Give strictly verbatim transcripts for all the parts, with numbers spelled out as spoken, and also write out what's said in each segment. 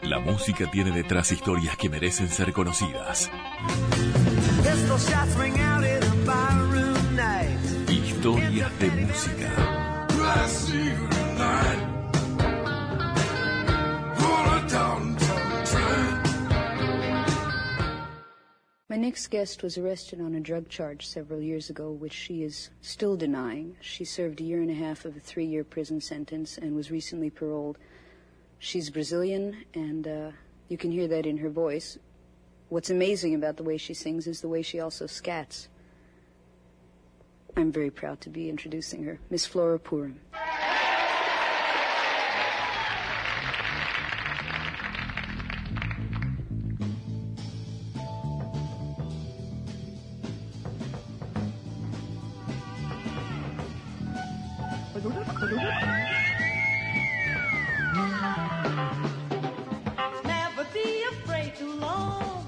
La música tiene detrás historias que merecen ser conocidas. Historias de música. My next guest was arrested on a drug charge several years ago, which she is still denying. She served a year and a half of a three-year prison sentence and was recently paroled. She's Brazilian, and uh, you can hear that in her voice. What's amazing about the way she sings is the way she also scats. I'm very proud to be introducing her, Miss Flora Purim. Never be afraid to long.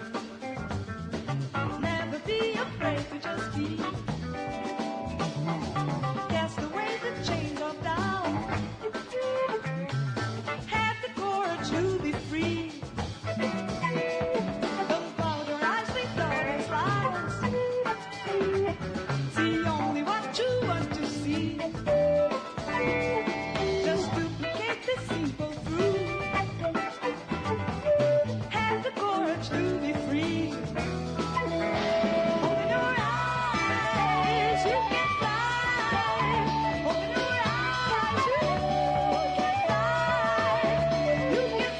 Never be afraid to just be. Cast away the chains of doubt. Have the courage to be free. Don't close your eyes with thoughtless lies. See only what you want to see. Just duplicate the simple truth. Have the courage to be free. Open your eyes, you can fly. Open your eyes, you can fly. You can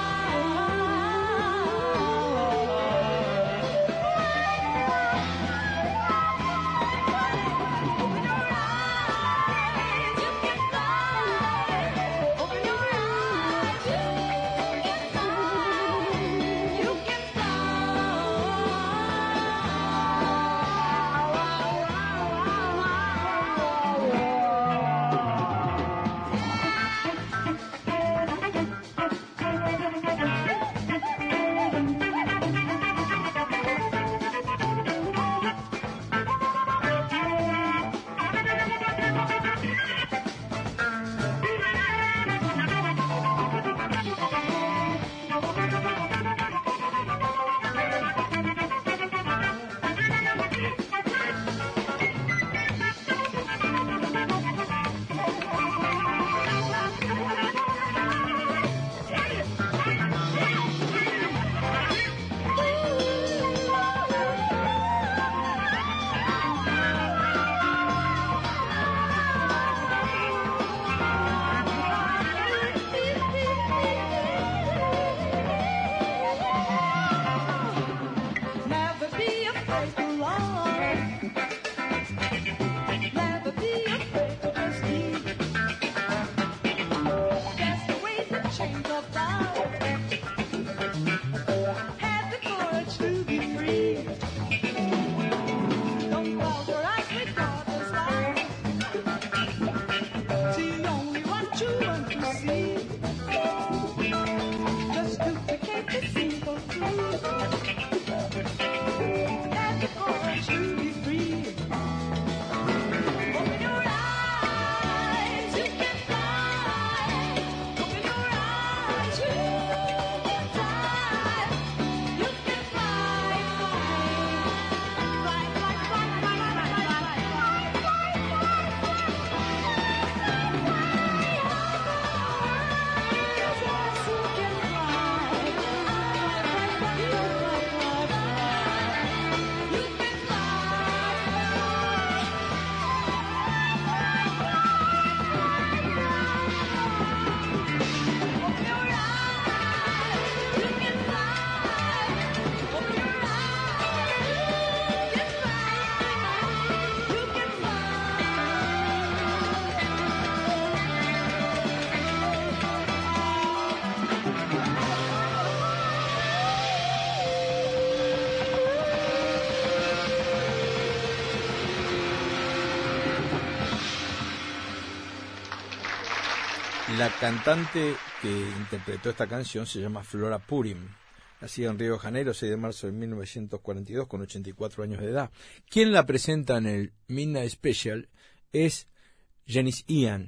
La cantante que interpretó esta canción se llama Flora Purim. Nacida en Río de Janeiro, seis de marzo de mil novecientos cuarenta y dos, con ochenta y cuatro años de edad. Quien la presenta en el Midnight Special es Janis Ian.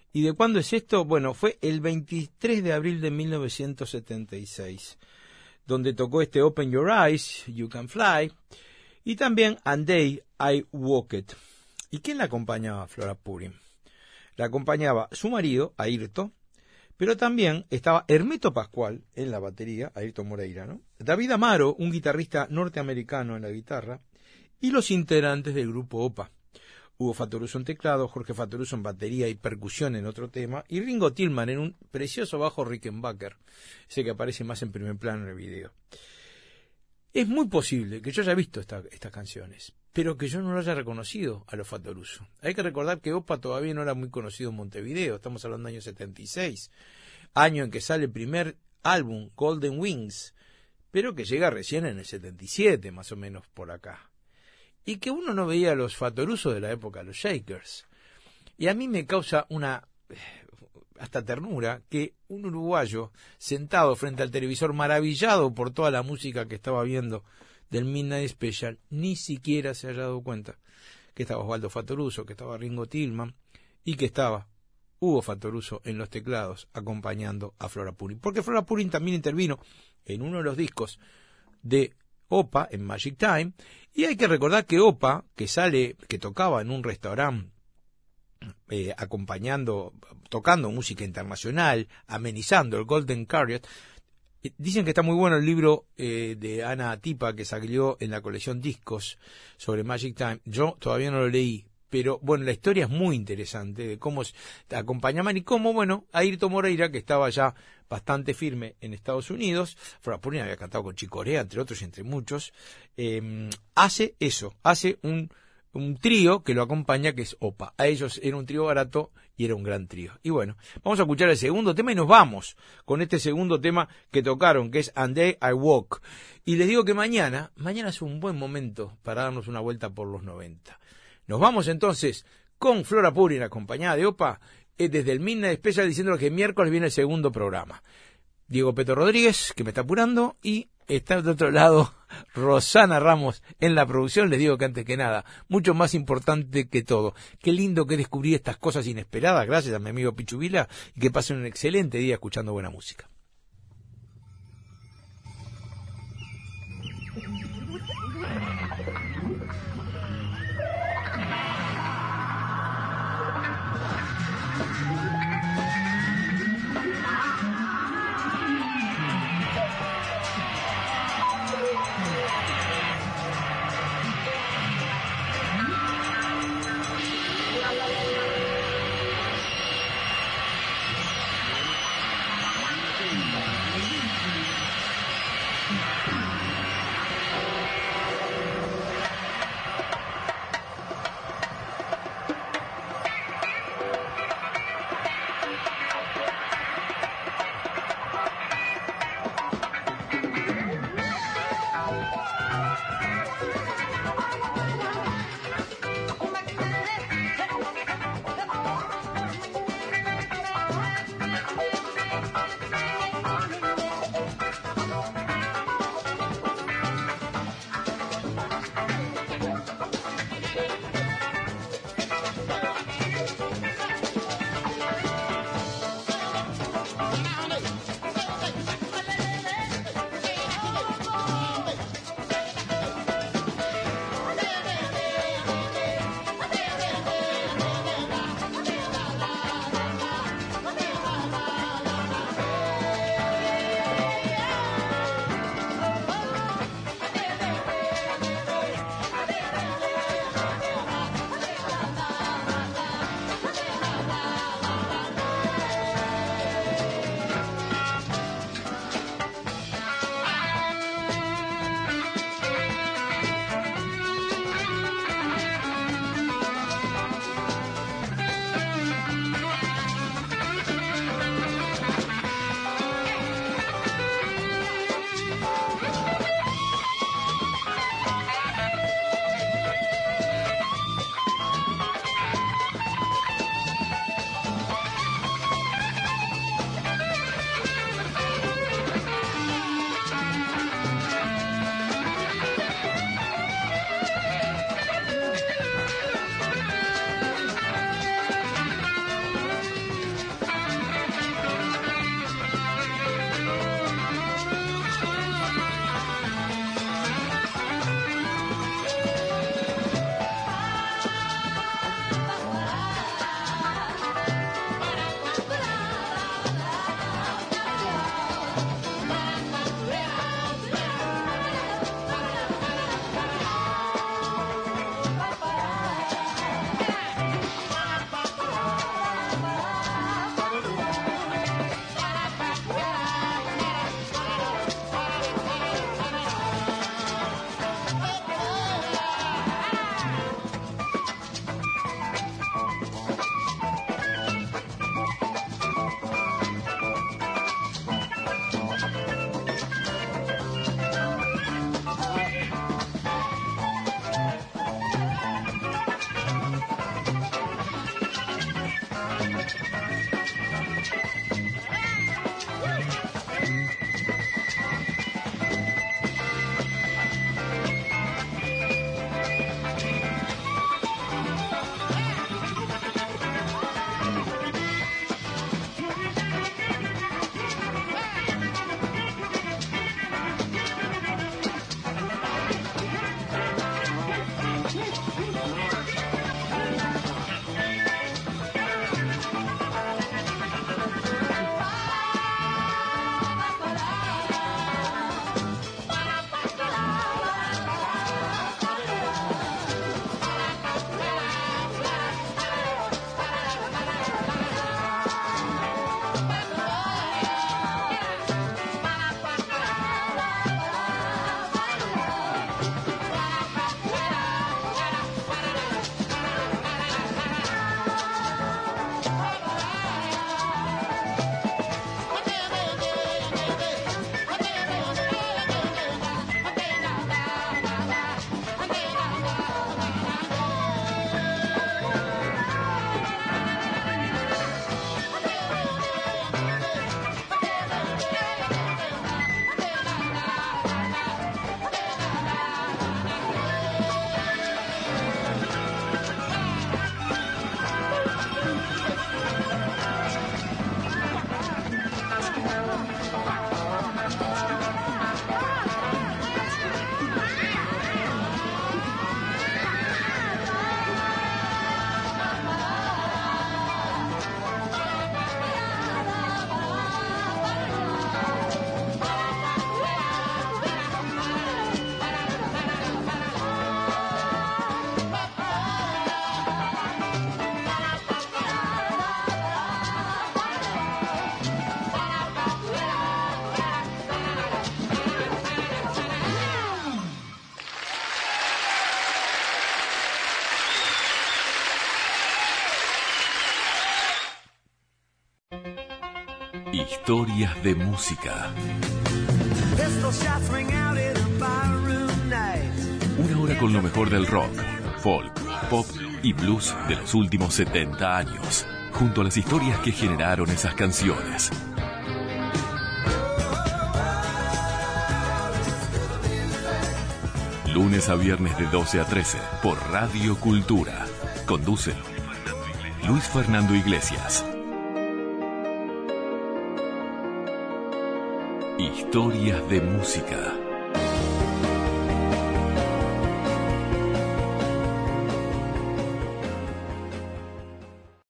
¿Y de cuándo es esto? Bueno, fue el veintitrés de abril de mil novecientos setenta y seis, donde tocó este Open Your Eyes, You Can Fly, y también And Day I Walk It. ¿Y quién la acompañaba a Flora Purim? La acompañaba su marido, Airto, pero también estaba Hermeto Pascual en la batería, Airto Moreira, ¿no? David Amaro, un guitarrista norteamericano en la guitarra, y los integrantes del grupo OPA. Hugo Fattoruso en teclado, Jorge Fattoruso en batería y percusión en otro tema, y Ringo Tillman en un precioso bajo Rickenbacker, ese que aparece más en primer plano en el video. Es muy posible que yo haya visto esta, estas canciones, pero que yo no lo haya reconocido a los Fattoruso. Hay que recordar que OPA todavía no era muy conocido en Montevideo, estamos hablando del año setenta y seis, año en que sale el primer álbum, Golden Wings, pero que llega recién en el setenta y siete, más o menos por acá. Y que uno no veía a los Fattoruso de la época, los Shakers. Y a mí me causa una, hasta ternura, que un uruguayo sentado frente al televisor, maravillado por toda la música que estaba viendo del Midnight Special, ni siquiera se haya dado cuenta que estaba Osvaldo Fattoruso, que estaba Ringo Tillman y que estaba Hugo Fattoruso en los teclados acompañando a Flora Purim. Porque Flora Purim también intervino en uno de los discos de OPA, en Magic Time, y hay que recordar que OPA, que sale, que tocaba en un restaurante eh, acompañando, tocando música internacional, amenizando el Golden Carriot, eh, dicen que está muy bueno el libro eh, de Ana Tipa que salió en la colección Discos sobre Magic Time. Yo todavía no lo leí, pero bueno, la historia es muy interesante de cómo acompañaban y cómo, bueno, Airto Moreira, que estaba ya bastante firme en Estados Unidos, Flora Purim había cantado con Chick Corea, entre otros y entre muchos, eh, hace eso, hace un, un trío que lo acompaña, que es OPA. A ellos era un trío barato y era un gran trío. Y bueno, vamos a escuchar el segundo tema y nos vamos con este segundo tema que tocaron, que es And Day I Walk. Y les digo que mañana, mañana es un buen momento para darnos una vuelta por los noventa. Nos vamos entonces con Flora Purim acompañada de OPA, eh, desde el Midnight Special, diciéndole que miércoles viene el segundo programa. Diego Peto Rodríguez, que me está apurando, y está de otro lado Rosana Ramos en la producción. Les digo que antes que nada, mucho más importante que todo, qué lindo que descubrir estas cosas inesperadas, gracias a mi amigo Pichu Vila, y que pasen un excelente día escuchando buena música. Historias de música. Una hora con lo mejor del rock, folk, pop y blues de los últimos setenta años, junto a las historias que generaron esas canciones. Lunes a viernes de doce a trece por Radio Cultura. Conduce Luis Fernando Iglesias. Historias de música.